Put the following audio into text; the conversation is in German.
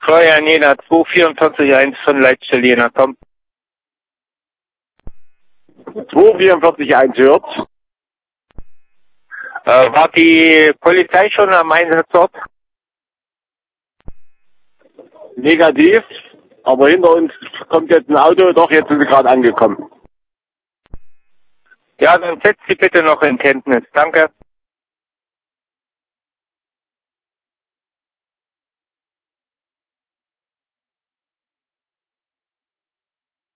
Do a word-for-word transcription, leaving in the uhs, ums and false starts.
Florian Jena, zwei vier vier eins von Leitstelle Jena, komm. zwei vier vier eins hört. Äh, war die Polizei schon am Einsatzort? Negativ, aber hinter uns kommt jetzt ein Auto, doch, jetzt sind sie gerade angekommen. Ja, dann setzt sie bitte noch in Kenntnis. Danke.